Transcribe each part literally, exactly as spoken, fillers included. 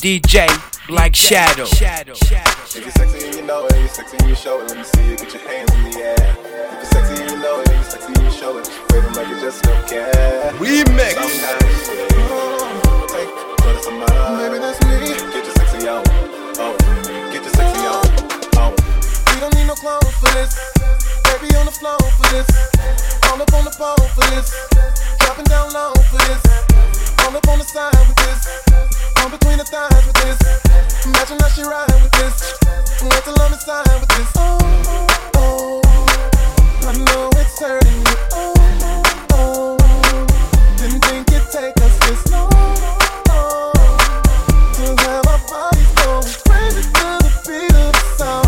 D J Black Shadow. If you're sexy and you know it, you're sexy and you show it. Let me see you get your hands in the air. If you're sexy and you know it, you're sexy and you show it. Wave them like you just don't care. Remix. Sometimes you say, oh, hey, put it some love. Maybe that's me. Get your sexy on. Oh, get your sexy on. Oh. We don't need no clothes for this. Baby on the floor for this. All up on the pole for this. Dropping down low for this. All up on the side with this. On between the thighs with this. Imagine how she ride with this. Let the love inside with this. Oh, oh, I know it's hurting you. Oh, oh, didn't think it'd take us this long. Oh, to have our bodies going crazy to the beat of the song.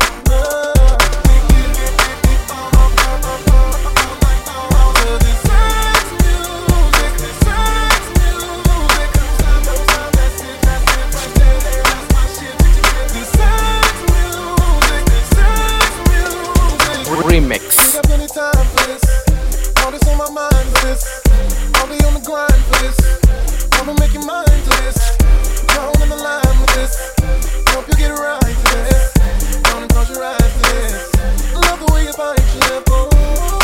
Remix. We got plenty time for this. All this on my mind for this. I'll be on the grind for this. I'ma make you mine to this. Drawn in the line with this. Hope you get right to this. Don't close your eyes to this. Love the way you bite your lip. Oh,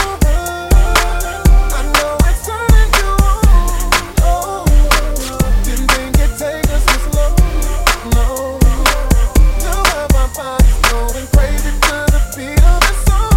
I know it's turning you on. Oh, didn't think it'd take us this long. No, to have our bodies going crazy to the beat of the song.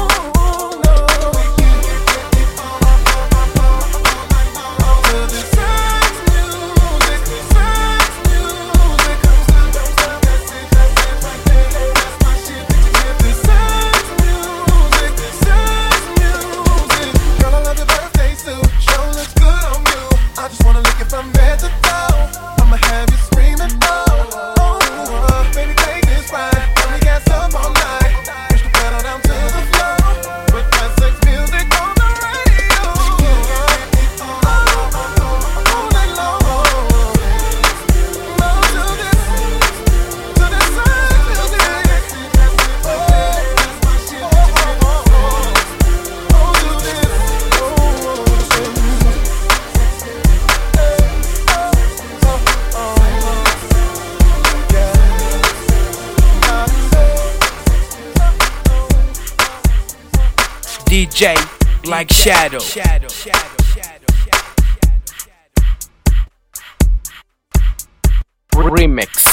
D J Black Shadow. Remix.